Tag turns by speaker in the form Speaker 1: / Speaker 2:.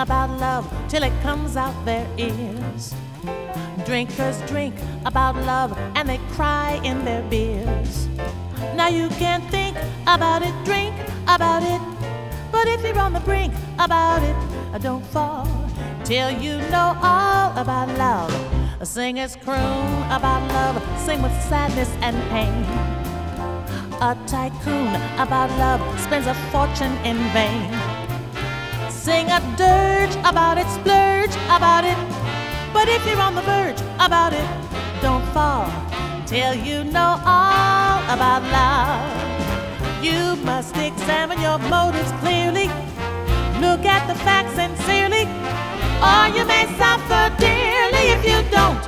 Speaker 1: about love till it comes out their ears. Drinkers drink about love and they cry in their beers. Now you can think about it, drink about it, but if you're on the brink about it, don't fall till you know all about love. Singers croon about love, sing with sadness and pain. A tycoon about love spends a fortune in vain. Sing a dirge about it, splurge about it, but if you're on the verge about it, don't fall till you know all about love. You must examine your motives clearly, look at the facts sincerely, or you may suffer dearly if you don't.